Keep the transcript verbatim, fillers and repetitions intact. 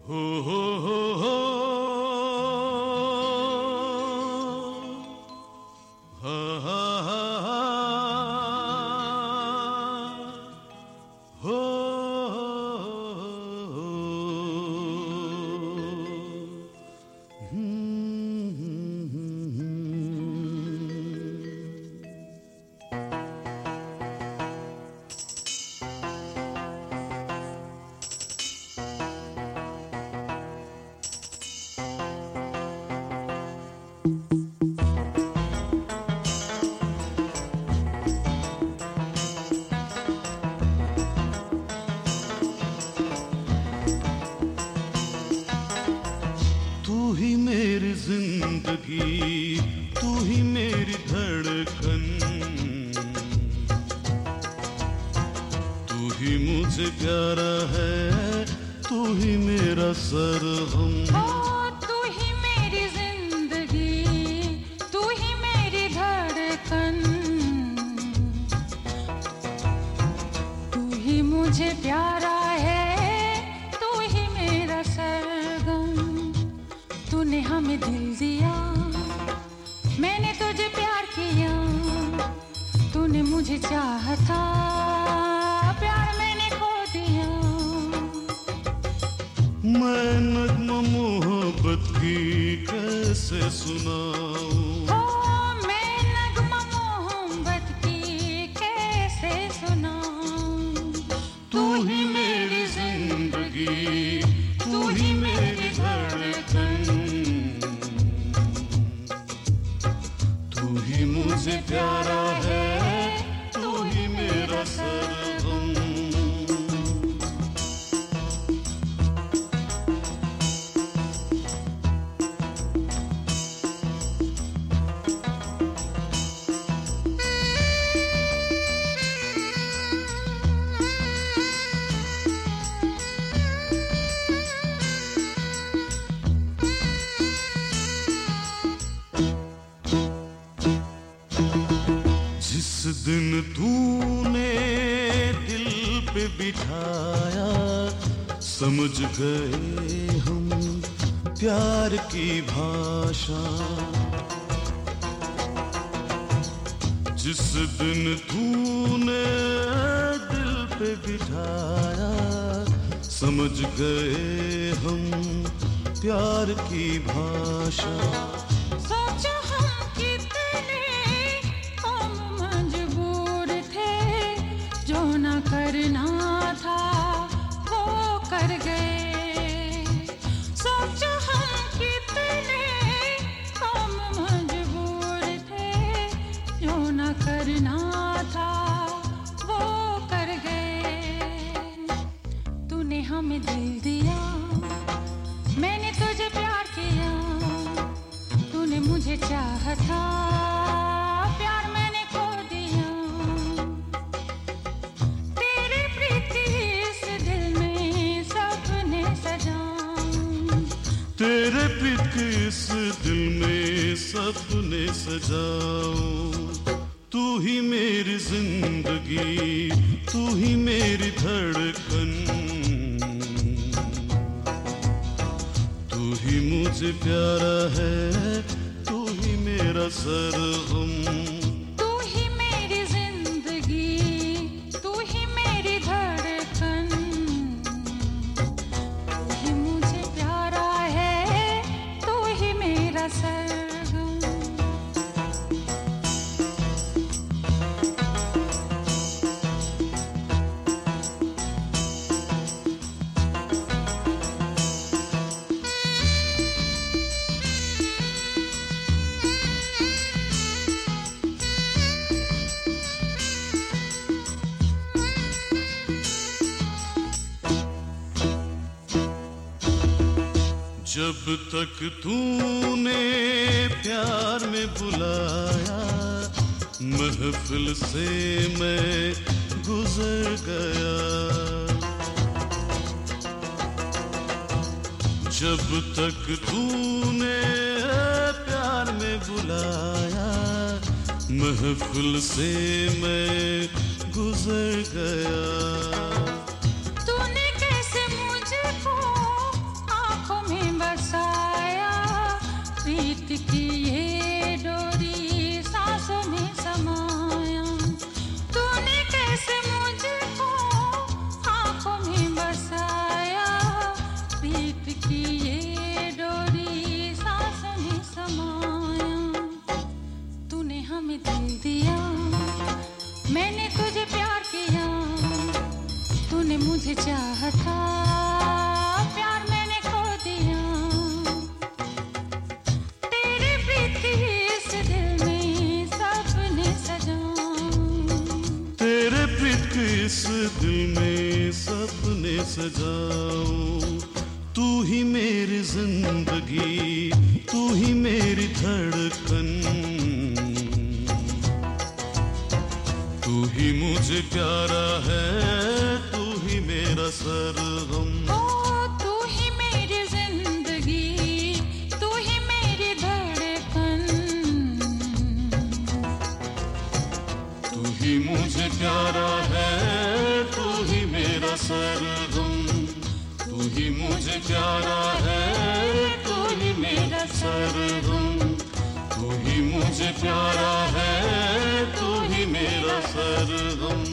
हो हो हो हो हा हा हा हा हो तू ही मेरी जिंदगी, तू ही मेरी धड़कन, तू ही मुझे प्यारा है, तू ही मेरा सरगम। ओ तू ही मेरी जिंदगी, तू ही मेरी धड़कन, तू ही मुझे प्यारा है, तू ही मेरा सरगम। तूने हमें दिल दिया, मैंने तुझे प्यार किया, तूने मुझे चाहा था, प्यार मैंने खो दिया। मैं नग़्मा मोहब्बत की कैसे सुनाऊं, ओ मैं नग़्मा मोहब्बत की कैसे सुनाऊं। तू ही मेरी जिंदगी, तू ही मेरी धड़कन, तू ही मुझे प्यारा है, तू ही मेरा सरगम। जिस दिन तूने दिल पे बिठाया, समझ गए हम प्यार की भाषा। जिस दिन तूने दिल पे बिठाया, समझ गए हम प्यार की भाषा। सोचो हम कितने हम मजबूर थे, जो ना करना था वो कर गए। सोचो हम कितने हम मजबूर थे, जो ना करना था वो कर गए। तूने हमें दिल दिया, मैंने तुझे प्यार किया, तूने मुझे चाहा था, प्यार मैंने खो दिया। तेरे प्रीति इस दिल में सपने सजाऊं, तेरे प्रीत के इस दिल में सपने सजाऊं। तू ही मेरी जिंदगी, तू ही मेरी धड़कन, तू ही मुझे प्यारा है, तू ही मेरा सरगम। तू ही मेरी जिंदगी, तू ही मेरी धड़कन, तू ही मुझे प्यारा है, तू ही मेरा सरगम। जब तक तूने प्यार में बुलाया, महफिल से मैं गुजर गया। जब तक तूने प्यार में बुलाया, महफिल से मैं गुजर गया। तूने कैसे मुझको जाऊं। तू ही मेरी जिंदगी, तू ही मेरी धड़कन, तू ही मुझे प्यारा है, तू ही मेरा सरगम। ओ तू ही मेरी जिंदगी, तू ही मेरी धड़कन, तू ही मुझे प्यारा है, तू ही मेरा सरगम, तू ही मुझे प्यारा है, तू ही मेरा सरगम, तू ही मुझे प्यारा है, तू ही मेरा सरगम।